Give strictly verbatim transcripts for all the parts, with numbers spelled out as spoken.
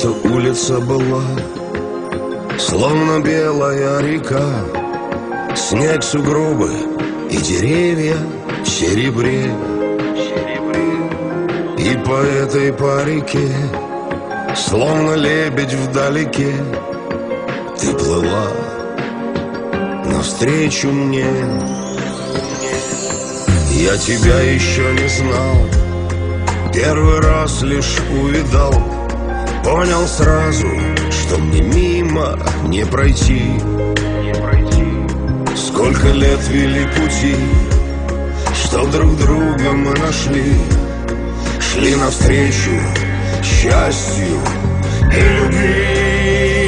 Эта улица была словно белая река, снег, сугробы и деревья в серебре. И по этой по реке, словно лебедь вдалеке, ты плыла навстречу мне. Я тебя еще не знал, первый раз лишь увидал, понял сразу, что мне мимо не пройти. Сколько лет вели пути, что друг друга мы нашли, шли навстречу счастью и любви.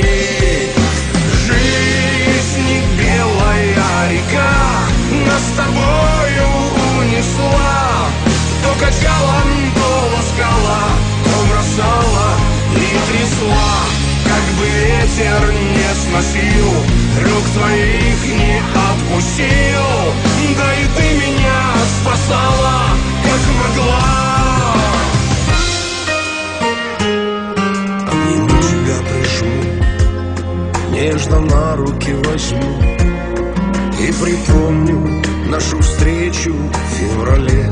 Жизнь белая река нас с тобою унесла, то качала, то ласкала, то бросала и трясла. Как бы ветер не сносил, рук твоих не отпустил, да и ты меня спасала, как могла. Обниму тебя, прижму, нежно на руки возьму и припомню нашу встречу в феврале.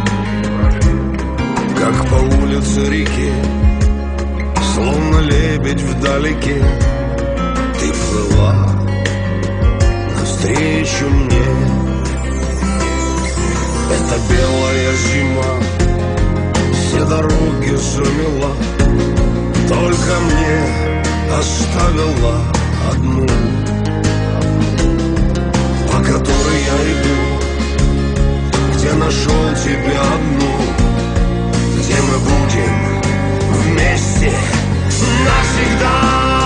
Как по улице реки, словно лебедь вдалеке, ты плыла навстречу мне. Это белая зима все дороги замела, только мне оставила одну, по которой я иду, где нашел тебя одну, где мы будем вместе навсегда.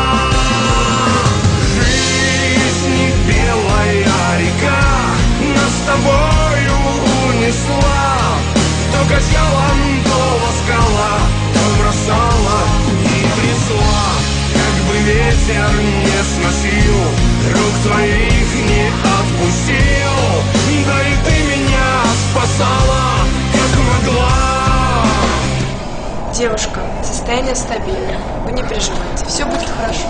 Жизнь белая река нас с тобою унесла, то качала, то ласкала, то бросала и трясла. Как бы ветер не сносил, рук твоих не отпустил, да и ты меня спасала, как могла. Девушка, состояние стабильное. Вы не переживайте, все будет хорошо.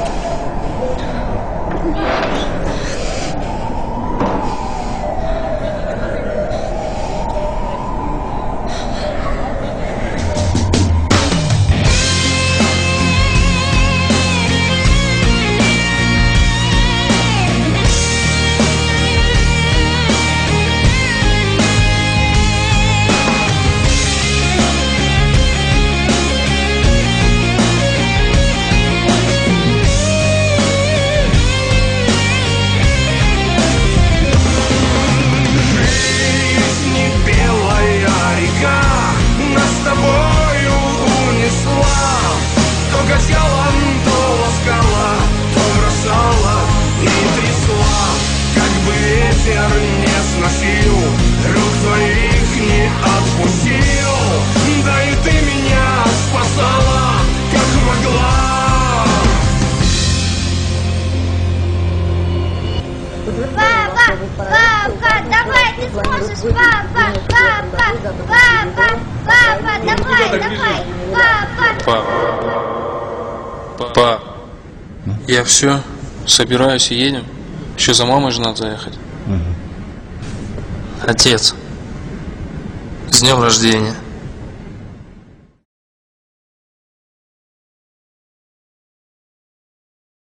Пап, я все, собираюсь и едем. Еще за мамой же надо заехать. Угу. Отец, с днем рождения.